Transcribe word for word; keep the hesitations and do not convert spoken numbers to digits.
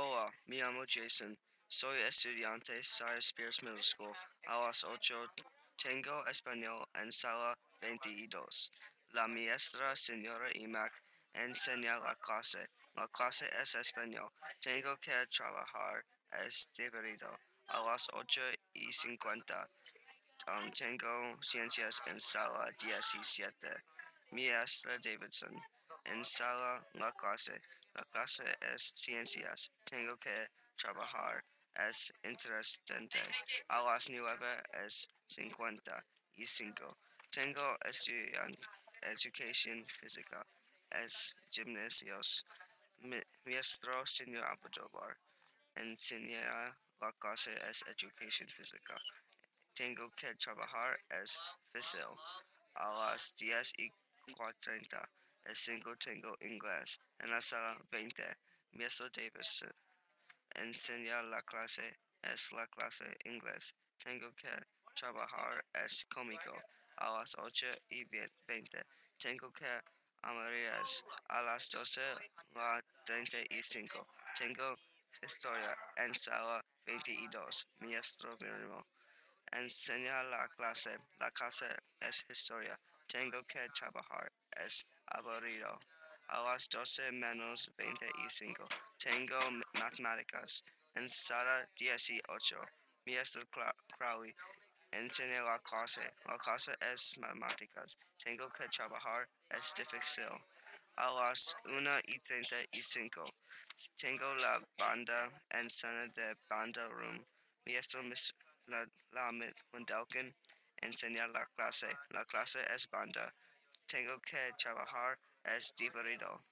Hola, me llamo Jason. Soy estudiante Sire Spears Middle School. A las ocho tengo español en sala veintidós. La maestra, señora Imac, enseña la clase. La clase es español. Tengo que trabajar. Es divertido. A las ocho y cincuenta um, tengo ciencias en sala diecisiete. Maestra Davidson. En sala la clase. La clase es ciencias. Tengo que trabajar. Es interesante. A las nueve es cincuenta y cinco. Tengo estudian educación física. Es gimnasios. Mi- Maestro señor Abdullah. Enseña la clase es educación física. Tengo que trabajar. Es fácil. A las diez y cuarenta es cinco tengo inglés. En la sala veinte, mister Davis enseña la clase. Es la clase inglés. Tengo que trabajar. Es cómico. A las ocho y veinte tengo que amarillas. A las doce la treinta y cinco tengo historia en sala veintidós. Maestro mínimo. Enseña la clase. La clase es historia. Tengo que trabajar. Es aburrido. A las doce menos veinticinco. Tengo matemáticas. En sala dieciocho. Maestro Crowley. Enseña la clase. La clase es matemáticas. Tengo que trabajar. Es difícil. A las una y treinta y cinco. Tengo la banda en sala de banda room. Maestro Miss la, la Wendelken enseña la clase. La clase es banda. Tengo que trabajar. Es divertido.